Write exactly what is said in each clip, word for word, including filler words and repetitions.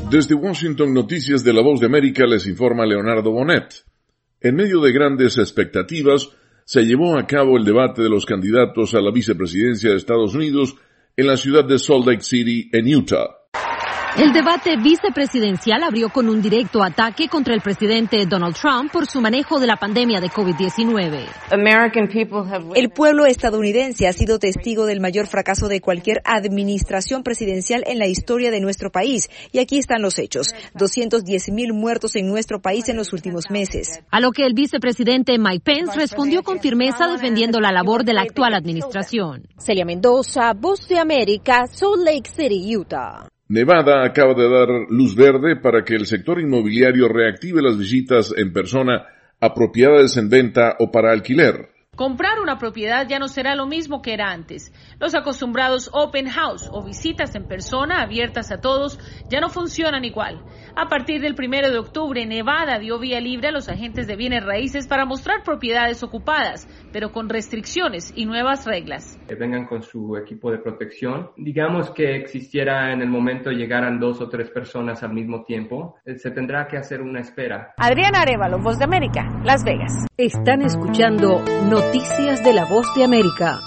Desde Washington, Noticias de la Voz de América, les informa Leonardo Bonet. En medio de grandes expectativas, se llevó a cabo el debate de los candidatos a la vicepresidencia de Estados Unidos en la ciudad de Salt Lake City, en Utah. El debate vicepresidencial abrió con un directo ataque contra el presidente Donald Trump por su manejo de la pandemia de COVID diecinueve. El pueblo estadounidense ha sido testigo del mayor fracaso de cualquier administración presidencial en la historia de nuestro país. Y aquí están los hechos. doscientos diez mil muertos en nuestro país en los últimos meses. A lo que el vicepresidente Mike Pence respondió con firmeza defendiendo la labor de la actual administración. Celia Mendoza, Voz de América, Salt Lake City, Utah. Nevada acaba de dar luz verde para que el sector inmobiliario reactive las visitas en persona a propiedades en venta o para alquiler. Comprar una propiedad ya no será lo mismo que era antes. Los acostumbrados open house o visitas en persona abiertas a todos ya no funcionan igual. A partir del primero de octubre, Nevada dio vía libre a los agentes de bienes raíces para mostrar propiedades ocupadas, pero con restricciones y nuevas reglas. Que vengan con su equipo de protección. Digamos que existiera en el momento llegaran dos o tres personas al mismo tiempo, se tendrá que hacer una espera. Adriana Arévalo, Voz de América, Las Vegas. Están escuchando Noticias de la Voz de América.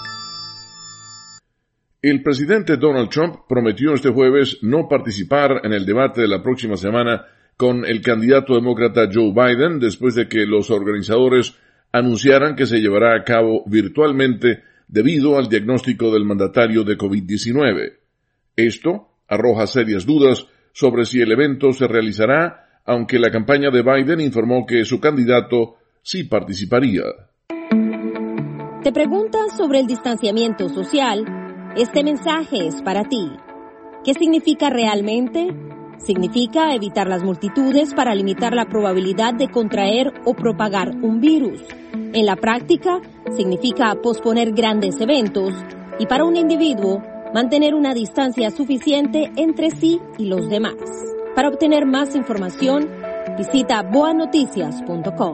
El presidente Donald Trump prometió este jueves no participar en el debate de la próxima semana con el candidato demócrata Joe Biden después de que los organizadores anunciaran que se llevará a cabo virtualmente debido al diagnóstico del mandatario de COVID diecinueve. Esto arroja serias dudas sobre si el evento se realizará, aunque la campaña de Biden informó que su candidato sí participaría. ¿Te preguntas sobre el distanciamiento social? Este mensaje es para ti. ¿Qué significa realmente? Significa evitar las multitudes para limitar la probabilidad de contraer o propagar un virus. En la práctica, significa posponer grandes eventos y para un individuo, mantener una distancia suficiente entre sí y los demás. Para obtener más información, visita boa noticias punto com.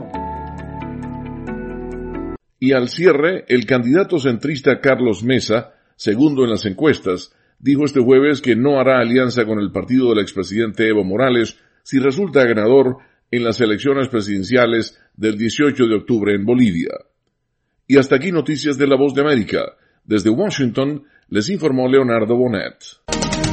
Y al cierre, el candidato centrista Carlos Mesa, segundo en las encuestas, dijo este jueves que no hará alianza con el partido del expresidente Evo Morales si resulta ganador en las elecciones presidenciales del dieciocho de octubre en Bolivia. Y hasta aquí Noticias de la Voz de América. Desde Washington, les informó Leonardo Bonet.